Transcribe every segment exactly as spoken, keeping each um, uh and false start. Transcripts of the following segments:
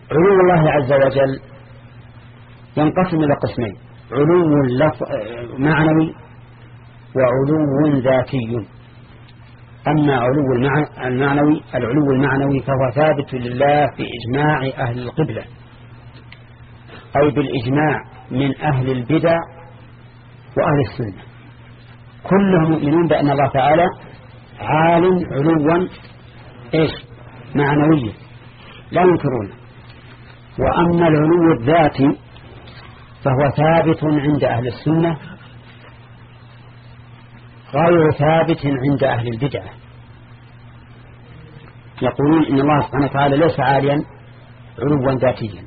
علو الله عز وجل ينقسم إلى قسمين: علو معنوي وعلو ذاتي. أما علو المعنوي العلو المعنوي فهو ثابت لله في إجماع أهل القبلة، أي بالإجماع من أهل البدع وأهل السنة، كلهم مؤمنون بأن الله تعالى عال علوا إيش معنويا لا ينكرونه. وأما العلو الذاتي فهو ثابت عند أهل السنة غير ثابت عند أهل البدع، يقولون إن الله سبحانه وتعالى ليس عاليا علوا ذاتيا.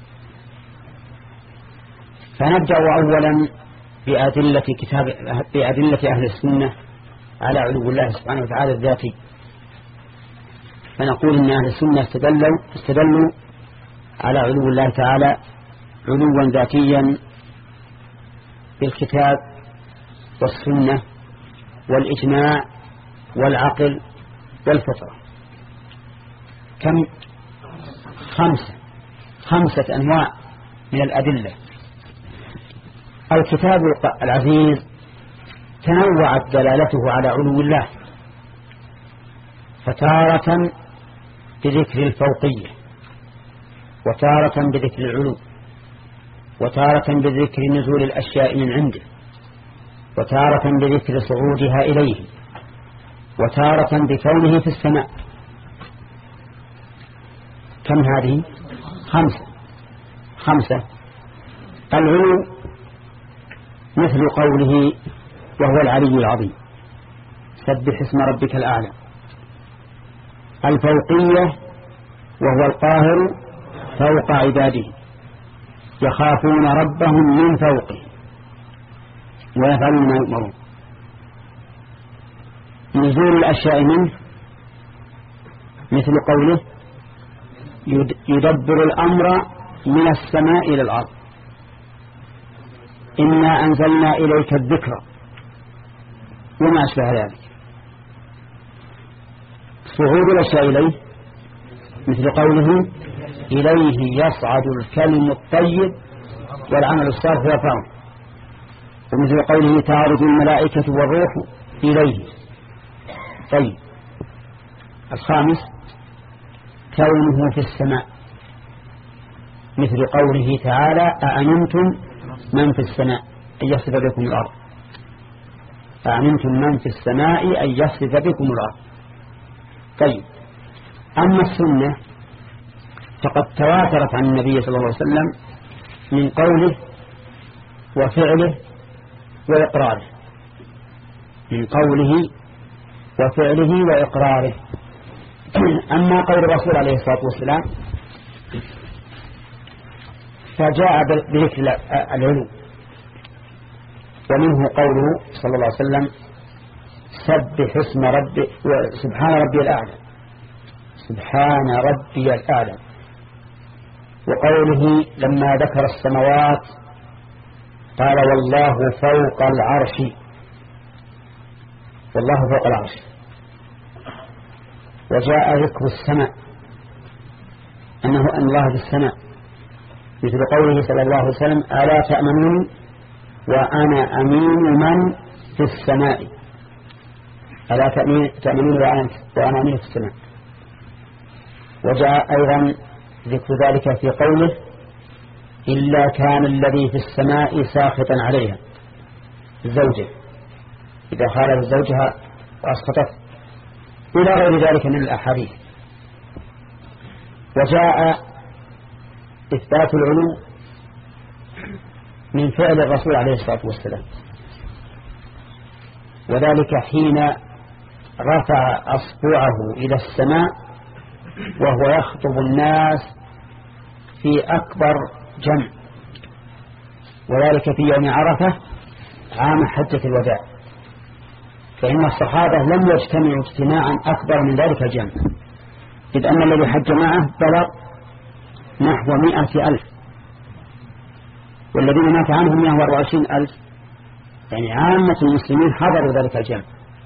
فنبدأ أولا بأدلة كتاب بأدلة أهل السنة على علو الله سبحانه وتعالى الذاتي. فنقول إن أهل السنة استدلوا, استدلوا على علو الله تعالى علوا ذاتيا بالكتاب والسنة والإجماع والعقل والفطرة. كم؟ خمسة خمسة أنواع من الأدلة. الكتاب العزيز تنوعت دلالته على علو الله، فتارة بذكر الفوقية، وتارة بذكر العلو، وتارة بذكر نزول الأشياء من عنده، وتارة بذكر صعودها إليه، وتارة بكونه في السماء. كم هذه؟ خمسة خمسة. العلو مثل قوله وهو العلي العظيم سبح اسم ربك الأعلى. الفوقية وهو القاهر فوق عباده يخافون ربهم من فوقه ويفعلون ما يؤمرون. نزول الأشياء منه مثل قوله يدبر الأمر من السماء إلى الأرض إنا أنزلنا إليك الذكر وما أشبه ذلك. صعود الأشياء إليه مثل قوله إليه يصعد الكلم الطيب والعمل الصالح يرفعه، ومثل قوله تعرج الملائكة والروح إليه. طيب الخامس كونه في السماء مثل قوله تعالى أأمنتم من في السماء أن يخسف بكم الأرض. أأمنتم من في السماء أن يخسف بكم الأرض. طيب أما السنة فقد تواترت عن النبي صلى الله عليه وسلم من قوله وفعله وإقراره، من قوله وفعله وإقراره. أما قول الرسول عليه الصلاة والسلام فجاء بذكر العلو، ومنه قوله صلى الله عليه وسلم سبح اسم ربي سبحان ربي الأعلى سبحان ربي الأعلى. وقوله لما ذكر السماوات قال والله فوق العرش، والله فوق العرش. وجاء ذكر السماء أنه أن الله في السماء مثل قوله صلى الله عليه وسلم ألا تأمنون وأنا أمين من في السماء، ألا تأمنون وأنا أمين في السماء. وجاء أيضا ذكر ذلك في قوله إلا كان الذي في السماء ساخطا عليها الزوجة إذا خالف زوجها وأسقطت، إلى غير ذلك من الأحاديث. وجاء إثبات العلو من فعل الرسول عليه الصلاة والسلام، وذلك حين رفع أصبعه إلى السماء وهو يخطب الناس في أكبر جمع، وذلك في يوم عرفة عام حجة الوداع، فإن الصحابة لم يجتمعوا اجتماعا أكبر من ذلك الجمع، إذ أن الذي حج معه بلغ نحو مئة ألف، والذين مات عنهم مئة وأربعة وعشرين ألف، يعني عامة المسلمين حضروا ذلك الجمع.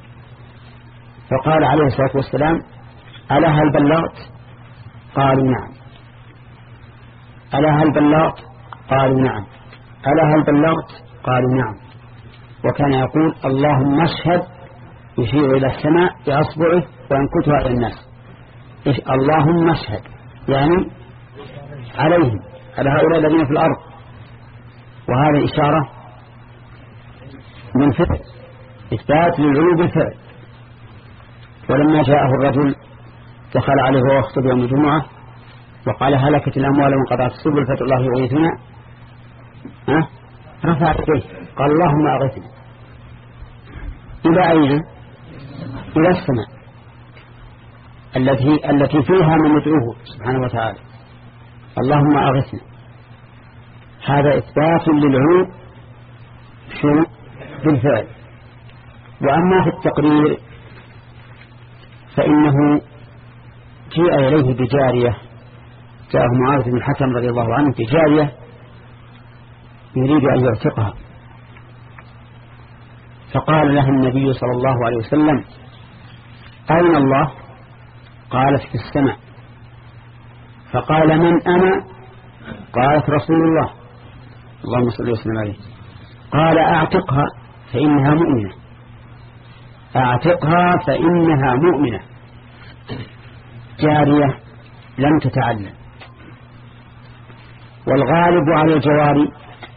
فقال عليه الصلاة والسلام ألا هل بلغت؟ قالوا نعم. ألا هل بلغت؟ قالوا نعم. ألا هل بلغت؟ قالوا نعم. وكان يقول اللهم اشهد، يشير إلى السماء بأصبعه وينكتها إلى الناس. اللهم اشهد يعني عليهم، على هؤلاء الذين في الأرض. وهذا إشارة من فعل، إثبات للعلو بالفعل. ولما جاءه الرجل دخل عليه وهو يخطب يوم الجمعة وقال هلكت الأموال وانقطعت السبل فادعوا الله يغيثنا، ها رفع يديه قال اللهم أغثنا. إلى أين؟ إلى السماء التي التي فيها من يدعوه سبحانه وتعالى. اللهم أغثنا، هذا إثبات للعلو شو بالفعل. وأما في التقرير فإنه جاء إليه بجارية، جاءه معاذ بن الحكم رضي الله عنه بجارية يريد أن يعتقها، فقال له النبي صلى الله عليه وسلم أين الله؟ قالت في السماء. فقال من أنا؟ قالت رسول الله اللهم صل وسلم عليه. قال أعتقها فإنها مؤمنة، أعتقها فإنها مؤمنة. جارية لم تتعلم، والغالب على الجواري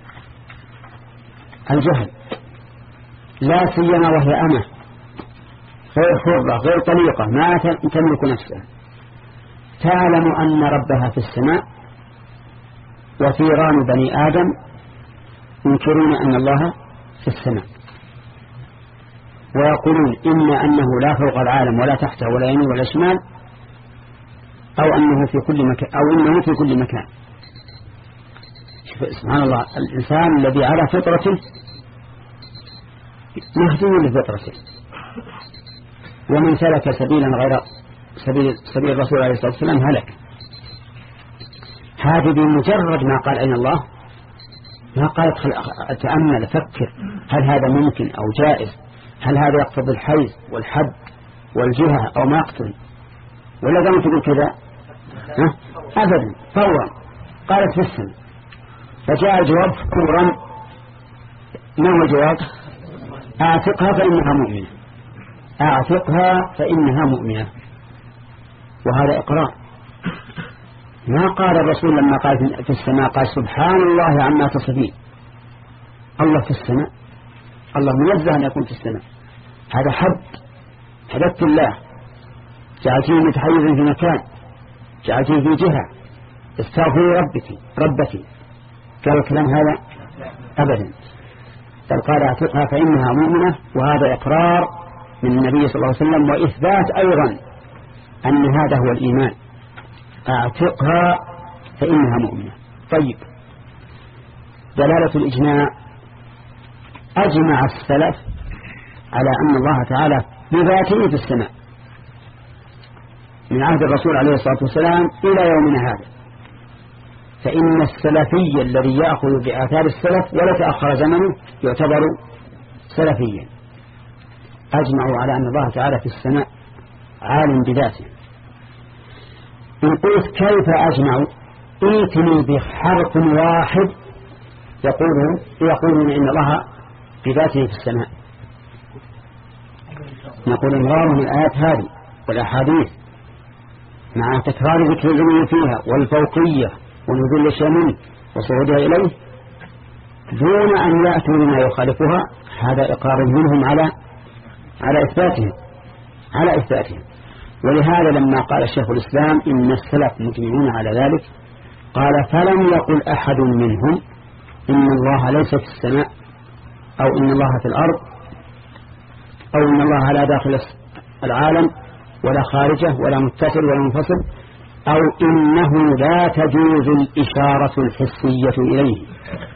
الجهل، لا سيما وهي أمة غير حرة غير طليقة ما تملك نفسها، تعلم أن ربها في السماء، وثيران بني آدم ينكرون أن الله في السماء ويقولون إما أنه لا فوق العالم ولا تحته ولا يمين ولا شمال، أو أنه في كل مكان، أو إنه في كل مكان. سبحان الله، الإنسان الذي على فطرته مهدي لفطرته، ومن سلك سبيلا غير سبيل, سبيل الرسول عليه الصلاة والسلام هلك. هذه بمجرد ما قال أين الله ما قالت أتأمل فكر هل هذا ممكن أو جائز، هل هذا يقتضي الحيز والحد والجهة أو ما يقتضي، ولا دام تقول كذا أبدا فورا قالت في السماء. فجاء الجواب فورا. ما هو الجواب؟ أعتقها فإنها مؤمنة، أعتقها فإنها مؤمنة. وهذا إقرار. ما قال الرسول لما قال في السماء قال سبحان الله عما تصفين، الله في السماء، الله منزه أن يكون في السماء. هذا حد حدثت الله، جعلتيه متحيزا في مكان، جعلتيه في جهة، استغفري ربك ربتي. قال الكلام هذا أبدا، بل قال اعتقها فإنها مؤمنة. وهذا إقرار من النبي صلى الله عليه وسلم، وإثبات أيضا أن هذا هو الإيمان، اعتقها فإنها مؤمنة. طيب، دلالة الإجماع: أجمع السلف على أن الله تعالى بذاته في السماء من عهد الرسول عليه الصلاة والسلام إلى يومنا هذا. فإن السلفي الذي يأخذ بآثار السلف ولا تأخر زمنه يعتبر سلفيا. أجمعوا على أن الله تعالى في السماء عالم بذاته. إن قلت كيف أجمعوا؟ ائتني بحرف واحد يقولون يقولون إن الله بذاته في السماء. نقول امرار من الآيات هذه والأحاديث مع تكرار ذكر العلو فيها والفوقية ونزول الشيء منه وصعودها إليه دون أن يأتوا لما يخالفها، هذا إقرار منهم على على إثباتهم على إثباتهم. ولهذا لما قال الشيخ الإسلام إن السلف مجمعون على ذلك، قال فلم يقل أحد منهم إن الله ليس في السماء، أو إن الله في الأرض، أو إن الله لا داخل العالم ولا خارجه ولا متصل ولا منفصل، أو إنه لا تجوز الإشارة الحسية إليه.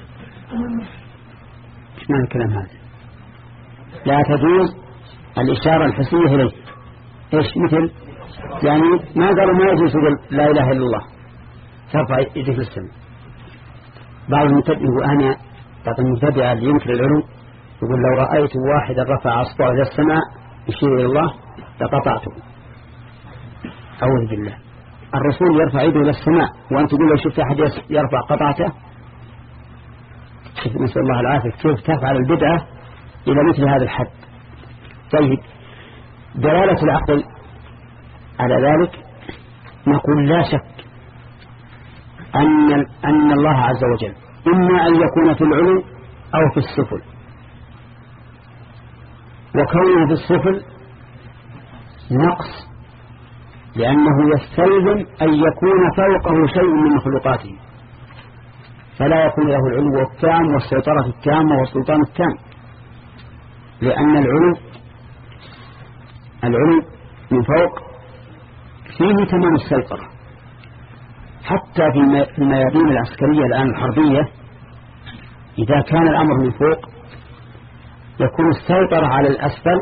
إيش معنى الكلام هذا؟ لا تجوز الإشارة الحسية إليه. إيش مثل؟ يعني ما قالوا ما يجوز لا إله إلا الله ترفع يديه في السماء. بعض المتبعين أنا بعض المتبع اللي ينكر العلو يقول لو رأيت واحدا رفع أصبعه إلى السماء يشير إلى الله لقطعته. أعوذ بالله. الرسول يرفع يده إلى السماء وأنت تقول له شفت أحد يرفع قطعته؟ نسأل الله العافية. كيف تفعل البدعة إلى مثل هذا الحد؟ طيب، دلالة العقل على ذلك نقول لا شك أن أن الله عز وجل إما أن يكون في العلو أو في السفل، وكونه في السفل نقص، لأنه يستلزم أن يكون فوقه شيء من مخلوقاته، فلا يكون له العلو التام والسيطرة التامة والسلطان التام، لأن العلو العلو من فوق فيه تمام السيطرة. حتى في الميادين العسكرية الآن الحربية إذا كان الأمر من فوق يكون السيطرة على الأسفل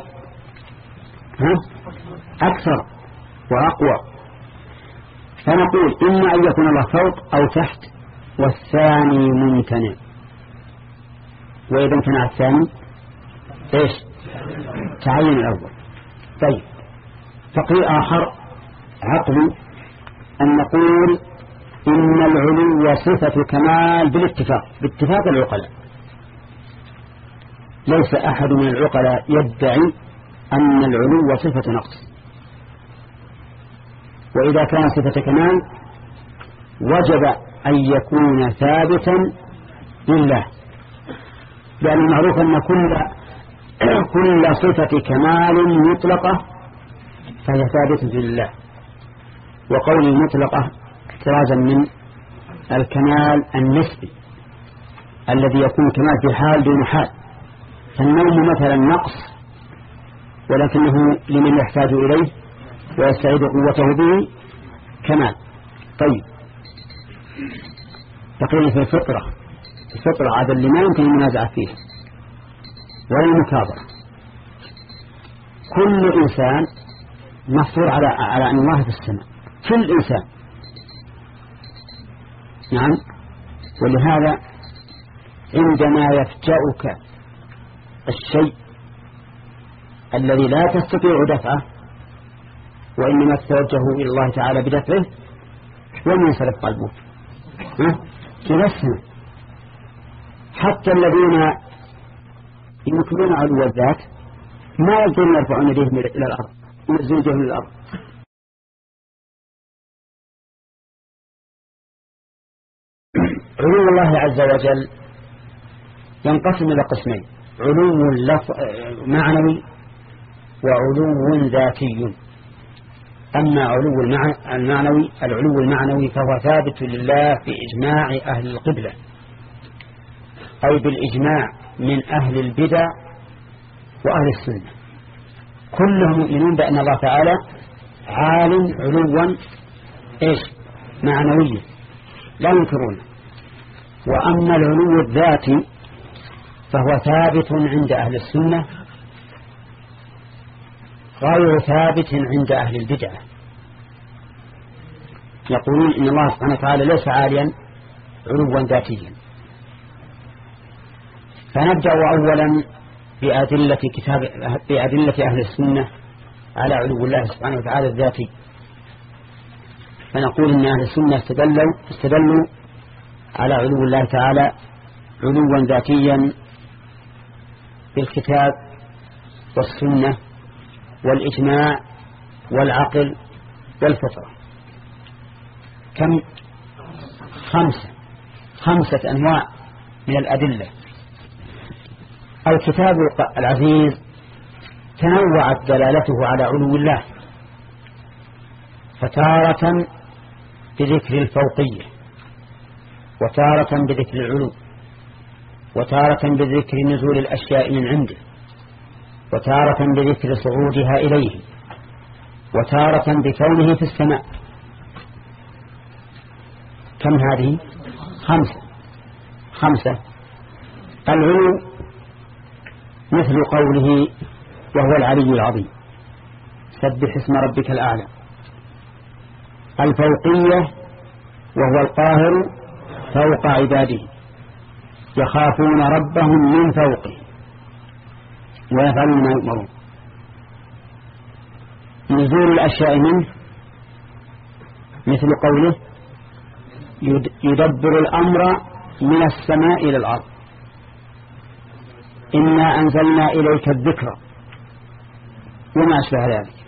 أكثر وأقوى. فنقول إما أن يكون الله فوق أو تحت، والثاني ممتنع. وإذا امتنع الثاني إيش؟ تعين الأول. طيب، تقرير آخر عقلي أن نقول إن العلو صفة كمال بالاتفاق باتفاق العقلاء. ليس أحد من العقلاء يدعي أن العلو صفة نقص. وإذا كان صفة كمال وجب أن يكون ثابتا لله، لأن المعروف أن كل كل صفة كمال مطلقة فهي ثابتة لله. وقول المطلقة احترازا من الكمال النسبي الذي يكون كمال في حال دون حال. فالنوم مثلا نقص ولكنه لمن يحتاج إليه ويستعيد قوته به كمال. طيب، تقريبا في الفطرة الفطرة عادة اللي ما يمكن المنازعة فيه ولا المكابرة. كل إنسان مفطور على على أن الله في السماء، كل إنسان. نعم. ولهذا عندما يفجأك الشيء الذي لا تستطيع دفعه وإنما تتوجه إلى الله تعالى بدفعه، ومن ينسلب قلبه تبسم. حتى الذين ينكرون علو الذات ما يقدرون يرفعون يديهم إلى الأرض وينزلون يديهم إلى الأرض. علو الله عز وجل ينقسم إلى قسمين: علو معنوي وعلو ذاتي. أما علو المعنوي العلو المعنوي فهو ثابت لله في إجماع أهل القبلة، أي بالإجماع من أهل البدع وأهل السنة، كلهم يؤمنون بأن الله تعالى عال علوا إيش معنويا لا ينكرونه. وأما العلو الذاتي فهو ثابت عند أهل السنة غير ثابت عند أهل البدعة. يقولون إن الله سبحانه وتعالى ليس عاليا علوا ذاتيا. فنبدأ أولا بأدلة كتاب بأدلة أهل السنة على علو الله سبحانه وتعالى الذاتي. فنقول إن أهل السنة استدلوا استدلوا على علو الله تعالى علوا ذاتيا بالكتاب والسنة والإجماع والعقل والفطرة. كم؟ خمسة خمسة أنواع من الأدلة. الكتاب العزيز تنوعت دلالته على علو الله، فتارة بذكر الفوقية، وتارة بذكر العلو، وتارة بذكر نزول الأشياء من عنده، وتارة بذكر صعودها إليه، وتارة بكونه في السماء. كم هذه؟ خمسة خمسة. العلو مثل قوله وهو العلي العظيم سبح اسم ربك الأعلى. الفوقية وهو القاهر فوق عباده يخافون ربهم من فوقه ويفعلون ما يؤمرون. نزول الأشياء منه مثل قوله يدبر الأمر من السماء إلى الأرض، إنا أنزلنا إليك الذكر وما أشبه ذلك.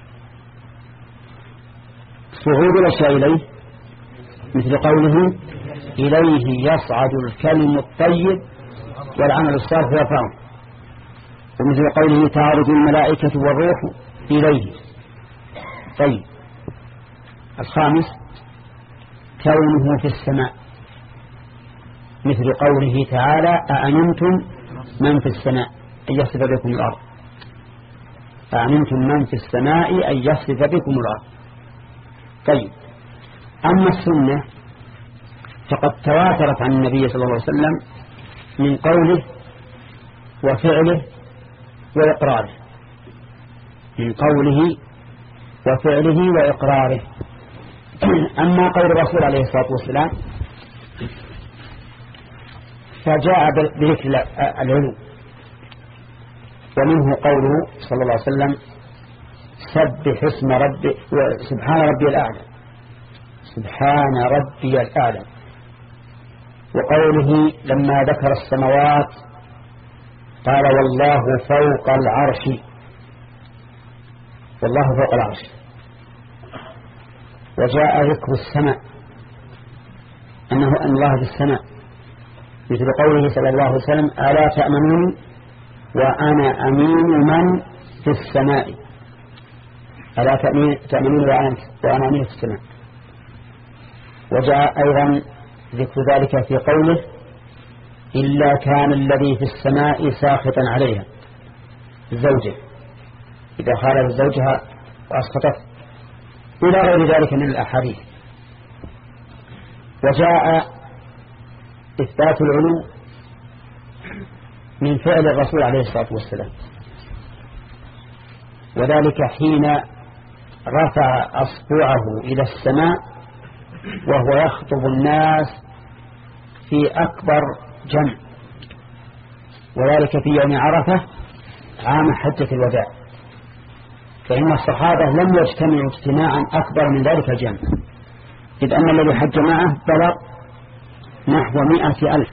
صعود الأشياء إليه مثل قوله إليه يصعد الكلم الطيب والعمل الصالح يرفعه، ومثل قوله تعرج الملائكة والروح إليه. طيب الخامس كونه في السماء مثل قوله تعالى أأمنتم من في السماء أن يخسف بكم الأرض، أأمنتم من في السماء أن يخسف بكم الأرض. طيب أما السنة فقد تواترت عن النبي صلى الله عليه وسلم من قوله وفعله وإقراره، من قوله وفعله وإقراره. أما قول الرسول عليه الصلاة والسلام فجاء بذكر العلو، ومنه قوله صلى الله عليه وسلم سبح اسم ربي سبحان ربي الأعلى، سبحان ربي الأعلى. وقوله لما ذكر السماوات قال والله فوق العرش، والله فوق العرش. وجاء ذكر السماء أنه أن الله في السماء مثل قوله صلى الله عليه وسلم ألا تأمنون وأنا أمين من في السماء، ألا تأمنون وأنا أمين في السماء. وجاء أيضا ذكر ذلك في قوله إلا كان الذي في السماء ساخطا عليها، الزوجة إذا خالف زوجها وأسقطت، إلى غير ذلك من الأحاديث. وجاء إثبات العلو من فعل الرسول عليه الصلاة والسلام، وذلك حين رفع أصبعه إلى السماء وهو يخطب الناس في أكبر جمع، وذلك في يوم عرفة عام حجة الوداع، فإن الصحابة لم يجتمعوا اجتماعا أكبر من ذلك الجمع، إذ أن الذي حج معه بلغ نحو مئة ألف،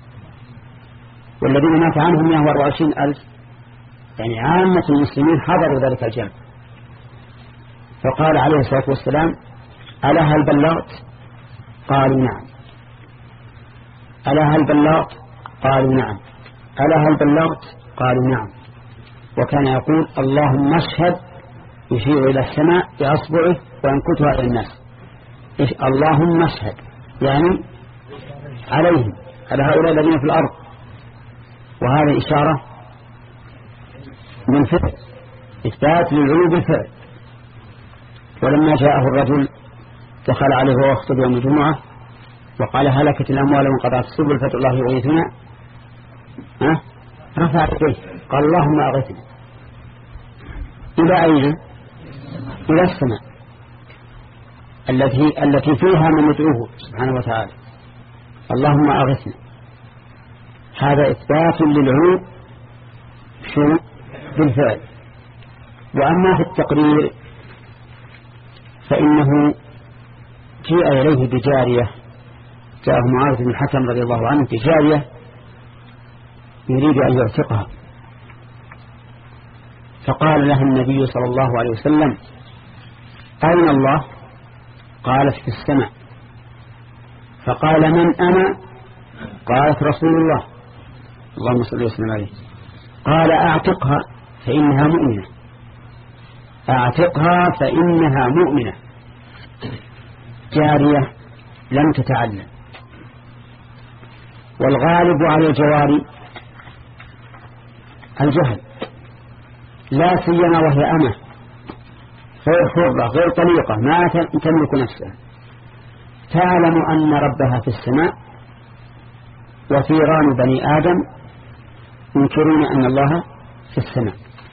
والذين مات عنهم مئة وأربعة وعشرين ألف، يعني عامة المسلمين حضروا ذلك الجمع. فقال عليه الصلاة والسلام ألا هل بلغت؟ قالوا نعم. ألا هل بلغت؟ قالوا نعم. ألا هل بلغت؟ قالوا نعم. وكان يقول اللهم اشهد، يشير إلى السماء بأصبعه وينكتها إلى الناس، اللهم اشهد يعني عليهم، على هؤلاء الذين في الأرض. وهذه إشارة من فعل، إثبات للعلو بالفعل. ولما جاءه الرجل دخل عليه وهو يخطب يوم الجمعة وقال هلكت الأموال وانقطعت السبل فادعوا الله يغيثنا، ها رفع يديه قال اللهم أغثنا. إلى أين؟ إلى السماء التي التي فيها من يدعوه سبحانه وتعالى، اللهم أغثنا. هذا إثبات للعلو شو بالفعل. وأما في التقرير فإنه جاء إليه بجارية، جاءه معاذ بن الحكم رضي الله عنه بجارية يريد أن يعتقها، فقال له النبي صلى الله عليه وسلم أين الله؟ قالت في السماء. فقال من أنا؟ قالت رسول الله اللهم صل وسلم عليه. قال أعتقها فإنها مؤمنة، أعتقها فإنها مؤمنة. جارية لم تتعلم، والغالب على الجواري الجهل، لا سيما وهي أمة غير حرة غير طليقة ما تملك نفسها، تعلم أن ربها في السماء، وثيران بني آدم ينكرون أن الله في السماء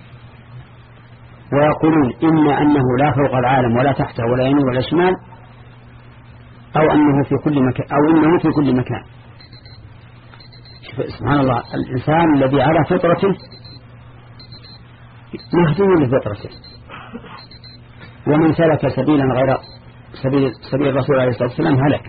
ويقولون إما أنه لا فوق العالم ولا تحته ولا يمين ولا شمال، أو أنه في كل مكان، أو إنه في كل مكان. سبحان الله، الإنسان الذي على فطرته مهدي لفطرته، ومن سلك سبيلا غير سبيل, سبيل الرسول عليه الصلاة والسلام هلك.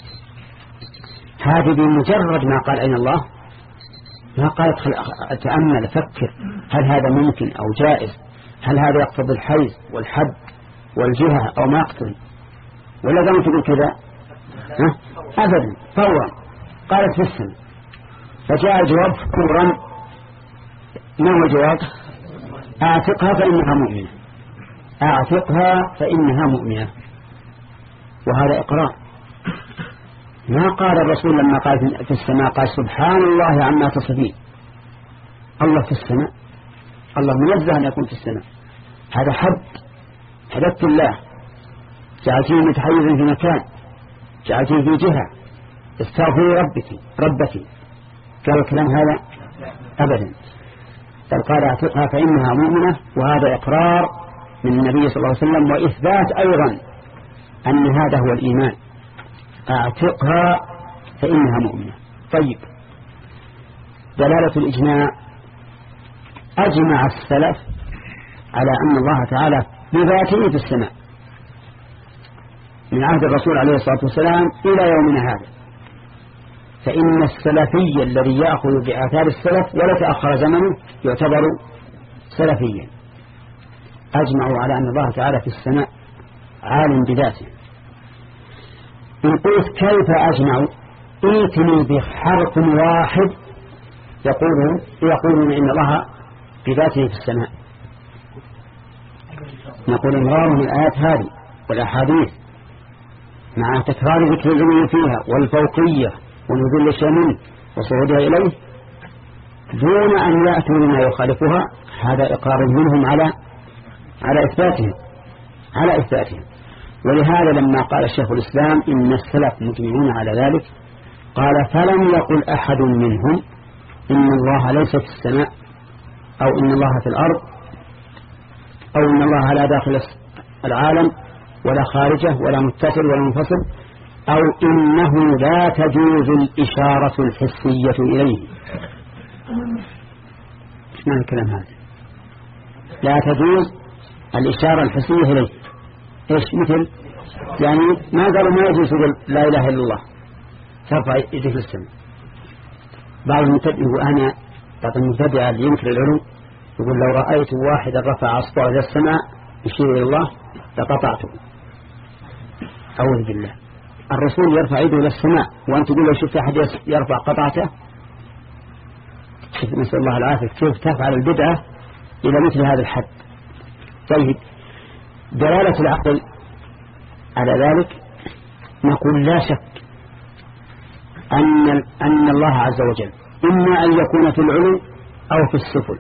هذه بمجرد ما قال أين الله ما قال أتأمل فكر هل هذا ممكن أو جائز، هل هذا يقتضي الحيز والحد والجهة أو ما يقتضي، ولا قامت تقول كذا أبدا فورا قالت في السنة. فجاء الجواب فورا. ما هو الجواب؟ أعتقها فإنها مؤمنة، أعتقها فإنها مؤمنة. وهذا إقرار. ما قال الرسول لما قال في السماء قال سبحان الله عما تصفين. الله في السماء، الله منزه أن يكون في السماء، هذا حد حدث الله، جعلتيه متحيزا في مكان، جعلتيه في جهة، استغفري ربك ربك. قال الكلام هذا أبدا، بل قال اعتقها فإنها مؤمنة. وهذا إقرار من النبي صلى الله عليه وسلم، وإثبات أيضا أن هذا هو الإيمان، اعتقها فإنها مؤمنة. طيب، دلالة الإجماع: أجمع السلف على أن الله تعالى بذاته في السماء من عهد الرسول عليه الصلاة والسلام إلى يومنا هذا. فإن السلفي الذي يأخذ بآثار السلف ولا تأخر زمنه يعتبر سلفيا. أجمعوا على أن الله تعالى في السماء عالم بذاته. إن قلت كيف أجمعوا؟ ائتني بحرف واحد يقولون يقولون إن الله بذاته في السماء. نقول إمرار من الآيات هذه والأحاديث مع تكرار ذكر العلو فيها والفوقية ونزول الشمال وصعودها إليه دون أن يأتوا لما يخالفها، هذا إقرار منهم على على إثباتهم على إثباتهم. ولهذا لما قال الشيخ الإسلام إن السلف مجمعون على ذلك، قال فلم يقل أحد منهم إن الله ليس في السماء، أو إن الله في الأرض، أو إن الله لا داخل العالم ولا خارجه ولا متصل ولا منفصل، أو إنه لا تجوز الإشارة الحسية إليه. إيش معنى الكلام هذا؟ لا تجوز الإشارة الحسية إليه. إيش مثل؟ يعني ما قالوا ما يجوز لا إله إلا الله ترفع يدك للسماء. بعض المتبع أنا بعض المتبع اللي ينكر العلو يقول لو رأيت واحدا رفع أصبعه إلى السماء يشير إلى الله لقطعته. أعوذ بالله. الرسول يرفع يده إلى السماء وأنت تقول لو شفت أحد يرفع قطعته؟ شوف، نسأل الله العافية، كيف تفعل البدعة إلى مثل هذا الحد. طيب، دلالة العقل على ذلك نقول لا شك أن أن الله عز وجل إما أن يكون في العلو أو في السفل،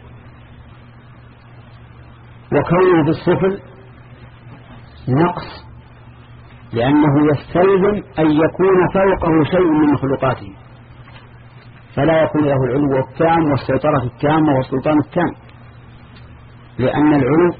وكونه في السفل نقص، لأنه يستلزم أن يكون فوقه شيء من مخلوقاته، فلا يكون له العلو التام والسيطرة التامة والسلطان التام، لأن العلو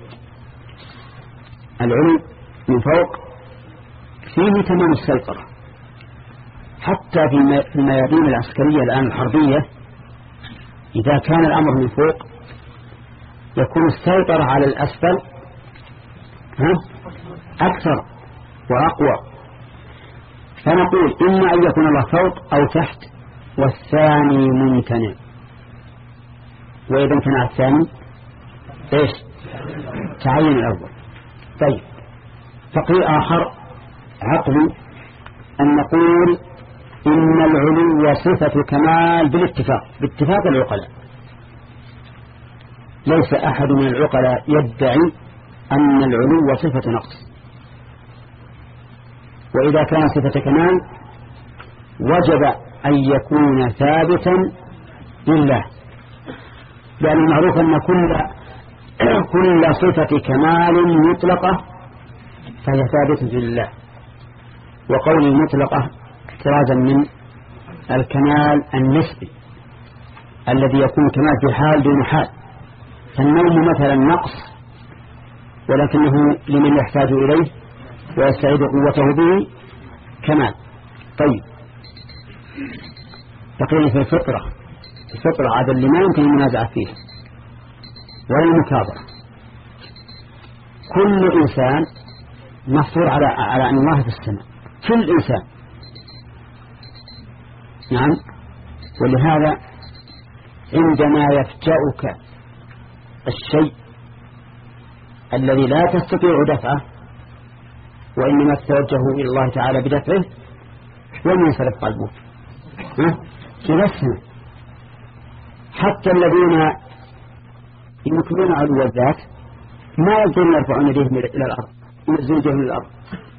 العلو من فوق فيه تمام السيطرة. حتى في الميادين العسكرية الآن الحربية إذا كان الأمر من فوق يكون السيطرة على الأسفل ها أكثر وأقوى. فنقول إما أن يكون الله فوق أو تحت، والثاني ممتنع. وإذا امتنع الثاني إيش؟ تعين الأول. طيب، تقرير آخر عقلي أن نقول إن العلو صفة كمال بالاتفاق باتفاق العقلاء. ليس أحد من العقلاء يدعي أن العلو صفة نقص. وإذا كان صفة كمال وجب أن يكون ثابتا لله، لأن معروف أن كل كل صفة كمال مطلقة فهي ثابتة لله. وقول المطلقة احترازا من الكمال النسبي الذي يكون كمال في حال دون حال. فالنوم مثلا نقص ولكنه لمن يحتاج إليه ويستعيد قوته به كمال. طيب، تقريبا في الفطرة الفطرة عاد اللي ما يمكن المنازعة فيه ولا المكابرة. كل إنسان محصور على على أن الله في السماء كل إنسان. نعم. ولهذا عندما يفجأك الشيء الذي لا تستطيع دفعه وإنما تتوجه إلى الله تعالى بدفعه ومن ينصرف قلبه تبسم. حتى الذين يمكنون علو الذات ما يقدرون يرفعون يديهم إلى الأرض، ينزلون يديهم إلى الأرض،